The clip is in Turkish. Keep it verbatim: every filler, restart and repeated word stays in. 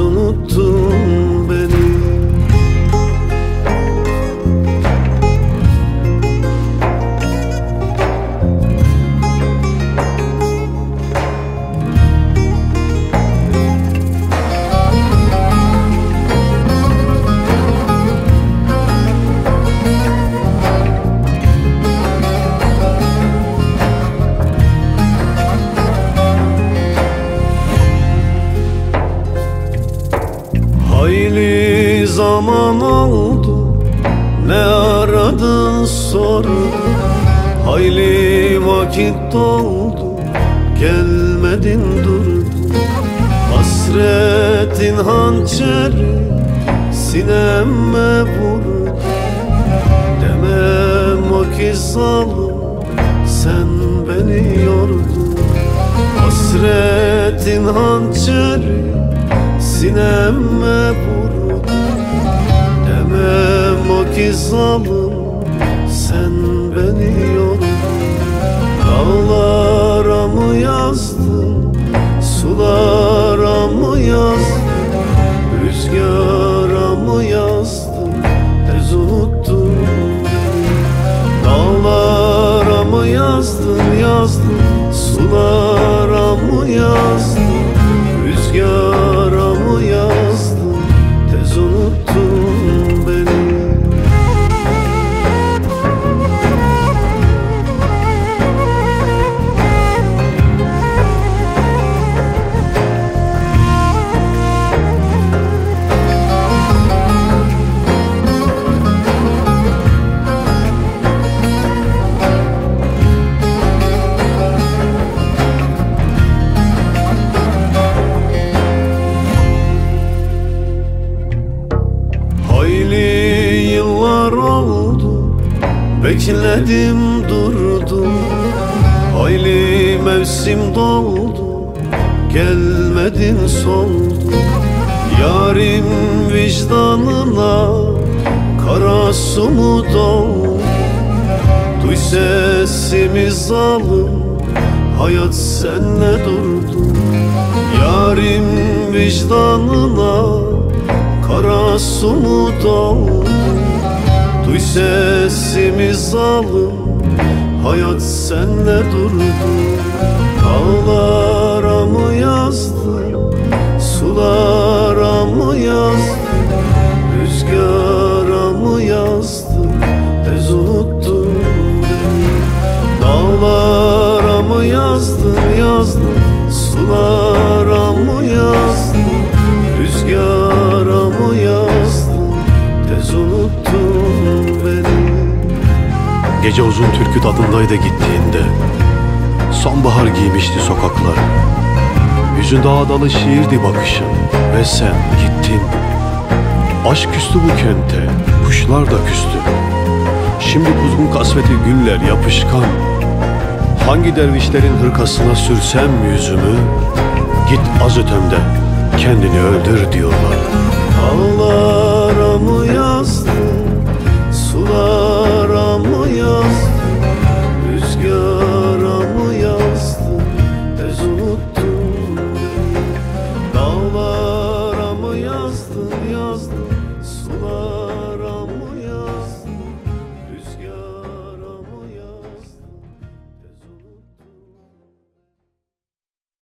unuttun beni. Hayli zaman oldu, ne aradın sordun. Hayli vakit doldu, gelmedin durdun. Hasretin hançeri sineme vurdu. Demem o ki zalim, sen beni yordun. Hasretin hançeri sineme vurdu. Demem o ki zalim, sen beni yordun. Dağlara mı yazdın, sulara mı yazdın, rüzgara mı yazdın, tez unuttun beni. Dağlara mı yazdın, yazdın, sulara mı yazdın, rüzgara mı yazdın, tez unuttun beni. Hayli yıllar oldu, bekledim durdum. Hayli mevsim doldu, gelmedin soldun. Yarim vicdanına kara su mu doldu? Duy sesimi zalim, hayat senle durdu. Yarim vicdanına kara su mu doldu? Duy sesimi zalim, hayat senle durdu. Dağlara mı yazdın, sulara mı yazdın, rüzgara mı yazdın, tez unuttun beni. Dağlara mı yazdın, yazdın, sulara mı yazdın, rüzgara mı yazdın, tez unuttun beni. Gece uzun türkü tadındaydı gittiğinde. Sonbahar giymişti sokaklar. Yüzünde ağdalı şiirdi bakışın ve sen gittin. Aşk küstü bu kente, kuşlar da küstü. Şimdi kuzgun kasveti güller yapışkan. Hangi dervişlerin hırkasına sürsem yüzümü, git az ötemde kendini öldür diyorlar. Dağlara mı yazdın, sulara